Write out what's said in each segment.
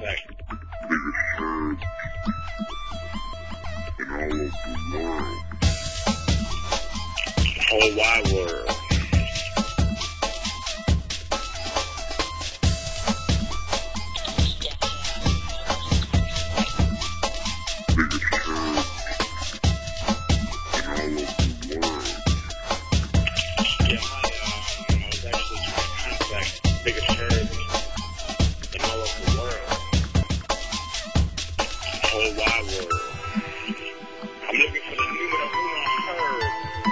contact biggest herd in all of the world. The whole wide world. Biggest herd in all of the world. Yeah, I was actually trying to contact biggest herd in all of the world. The whole wide world. I'm looking for the numero uno herd.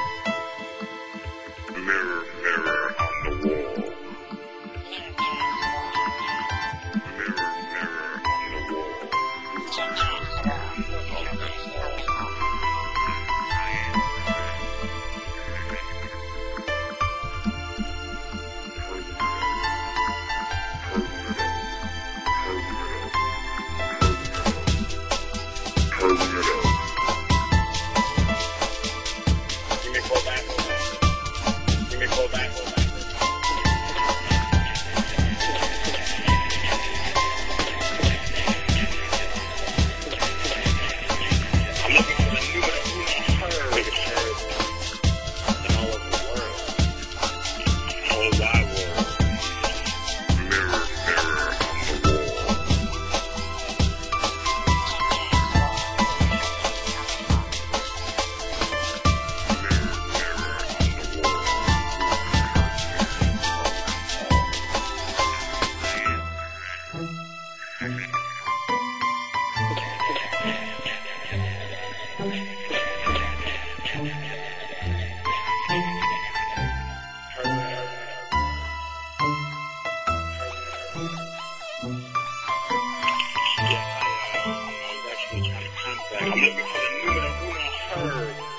Mirror, mirror on the wall. Mirror, mirror on the wall. I'm looking for the numero uno herd.